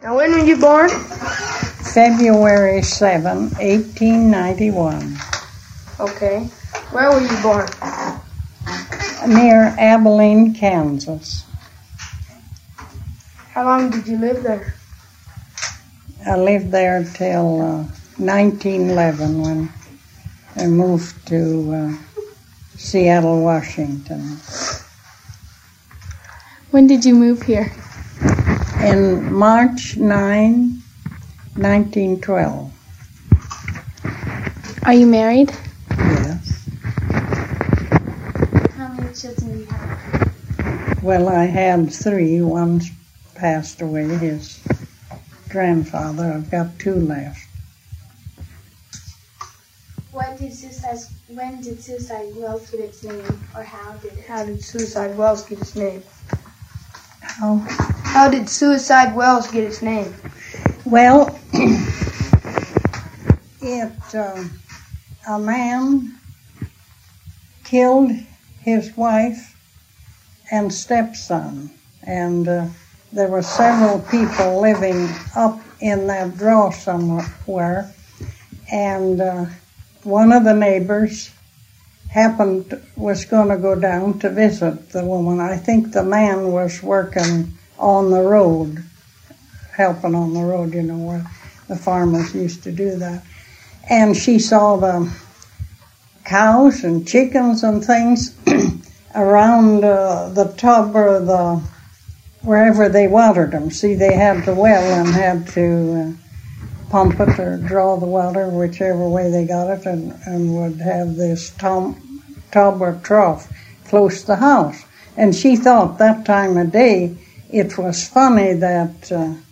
Now, when were you born? February 7, 1891. Okay. Where were you born? Near Abilene, Kansas. How long did you live there? I lived there till 1911 when I moved to Seattle, Washington. When did you move here? In March 9, 1912. Are you married? Yes. How many children do you have? Well, I had 3. One's passed away, his grandfather. I've got 2 left. When did Suicide Wells get its name, or how did it? How did Suicide Wells get its name? How did Suicide Wells get its name? Well, a man killed his wife and stepson, and there were several people living up in that draw somewhere, and one of the neighbors was going to go down to visit the woman. I think the man was working on the road, helping on the road, where the farmers used to do that. And she saw the cows and chickens and things around the tub or wherever they watered them. See, they had the well and had to pump it or draw the water, whichever way they got it, and would have this tub or trough close to the house. And she thought that time of day it was funny that